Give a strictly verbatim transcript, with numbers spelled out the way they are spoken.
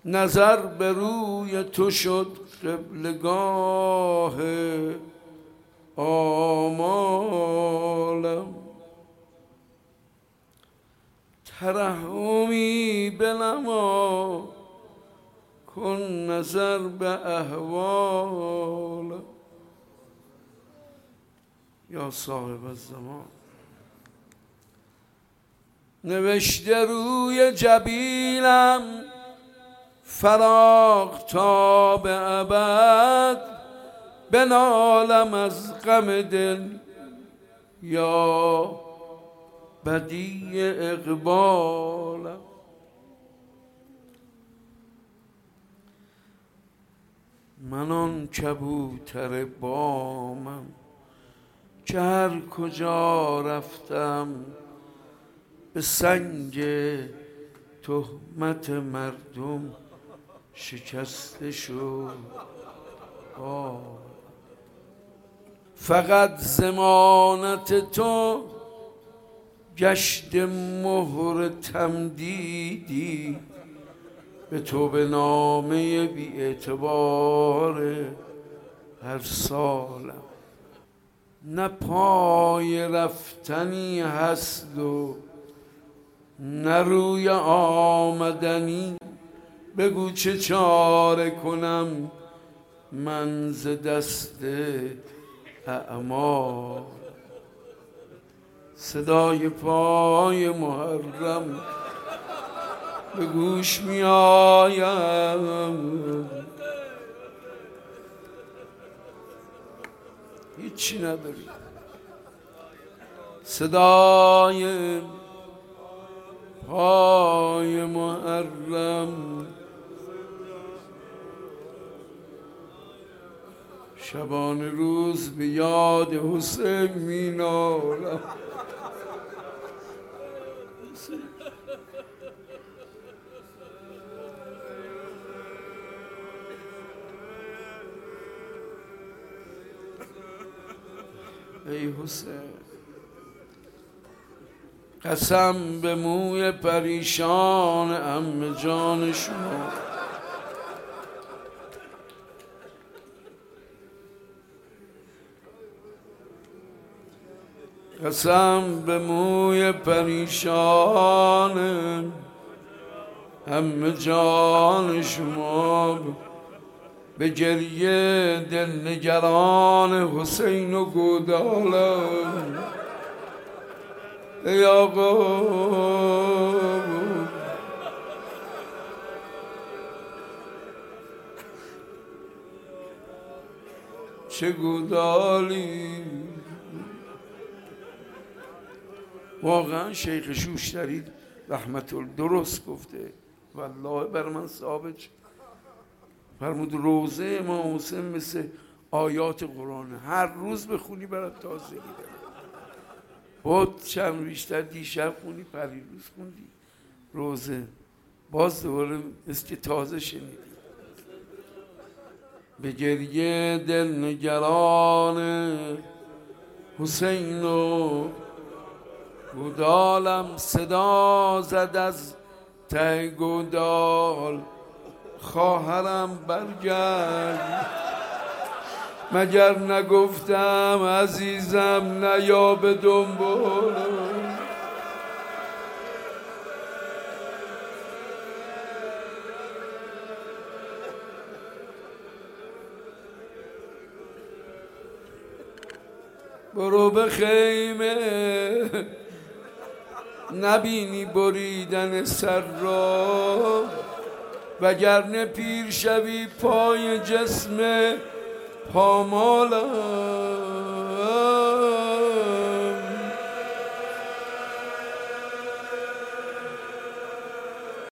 نظر به روی تو شد قبلگاه آمالم، ترحمی بنما کن نظر به احوالم. یا صاحب الزمان نوشته روی جبینم فراق تا به ابد، بنالم از غم دل یا بدیع اقبالم. من آن کبوتر بامم که هر کجا رفتم به سنگ تهمت مردم شکسته شد. فقط ضمانت تو گشت مهر تمدیدی به تو به نامه بی اعتبار هر سالم. نه پای رفتنی هست و نه روی آمدنی، بگو چه چاره کنم من ز دست اعمال. صدای پای محرم به گوش می آیم، هیچی نداری. صدای پای محرم شبانه روز به یاد حسین می نالم. ای حسین قسم به موی پریشان عمه جان شما، قسم به موی پریشان عمه جان شما، به گریه دل نگران حسین و گودالم. ای آقا چه گودالی. واقعا شیخ شوشتری رحمت الله درست گفته، والله بر من ثابت شد. فرمود روزه امام حسین مثل آیات قرآن، هر روز بخونی برات تازگی داره. بود چند بیشتر دیشب خونی، پریروز خوندی روزه، باز دوباره مثل که تازه شنیدی. به گریه دل نگران حسین و گودالم، صدا زد از ته گودال خواهرم برگرد. مگر نگفتم عزیزم نیا به دنبالم. برو به خیمه نبینی بریدن سر را، وگرنه پیر شوی پای جسم پامالم.